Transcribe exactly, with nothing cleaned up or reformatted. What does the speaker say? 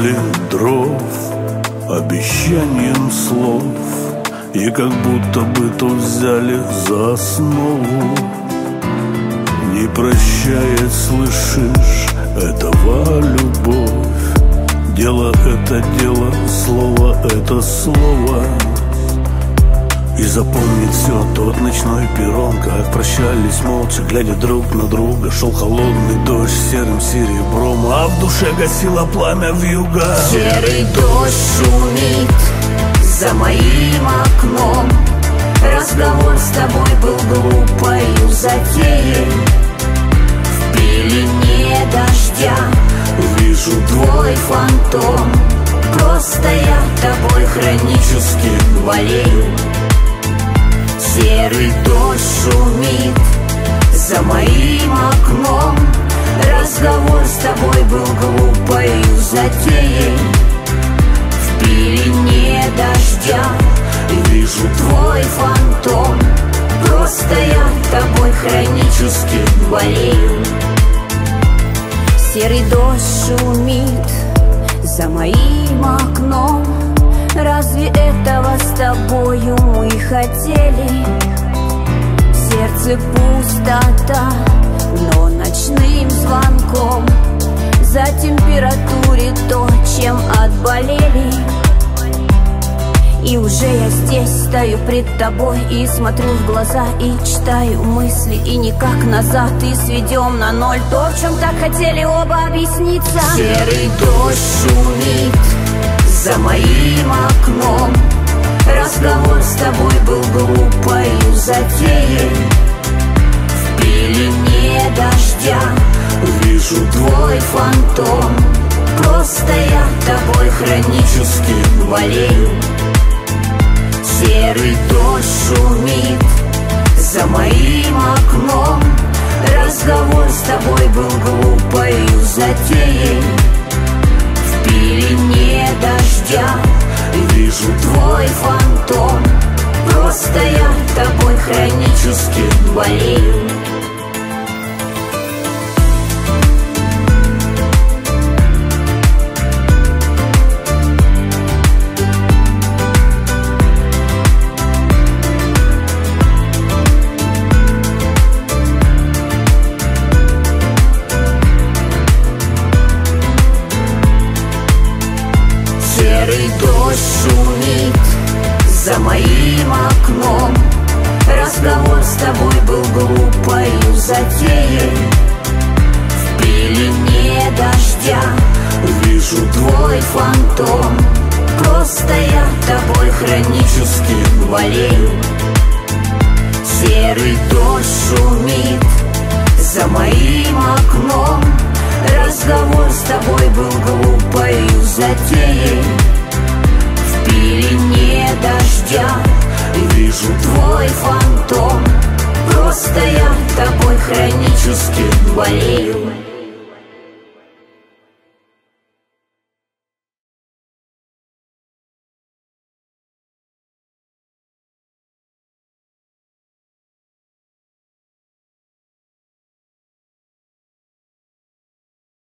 накидали дров обещанием слов, и как будто бы то взяли за основу. Не прощает, слышишь, этого любовь. Дело это дело, слово это слово. И запомнит все тот ночной перрон, как прощались молча, глядя друг на друга. Шел холодный дождь серым серебром, а в душе гасило пламя вьюга. Серый дождь шумит за моим окном. Разговор с тобой был глупою затеей. В пелене дождя вижу твой фантом. Просто я тобой хронически болею. Серый дождь шумит за моим окном. Разговор с тобой был глупою затеей. В пелене дождя вижу твой фантом. Просто я тобой хронически болею. Серый дождь шумит за моим окном. Разве этого с тобою мы хотели? В сердце пустота, но ночным звонком за температуре то, чем отболели. И уже я здесь стою пред тобой и смотрю в глаза, и читаю мысли, и никак назад, и сведем на ноль то, в чем так хотели оба объясниться. Серый дождь шумит за моим окном. Разговор с тобой был глупою затеей. В пелене дождя вижу твой фантом. Просто я тобой хронически болею. Серый дождь шумит за моим окном. Разговор с тобой был глупою затеей. В пелене дождя вижу твой фантом. Просто я тобой хронически болею. Серый дождь шумит за моим окном. Разговор с тобой был глупою затеей. В пелене дождя вижу твой фантом. Просто я тобой хронически болею. Серый дождь шумит за моим окном. Разговор с тобой был глупою затеей. В пелене дождя вижу твой фантом. Просто я тобой хронически болею.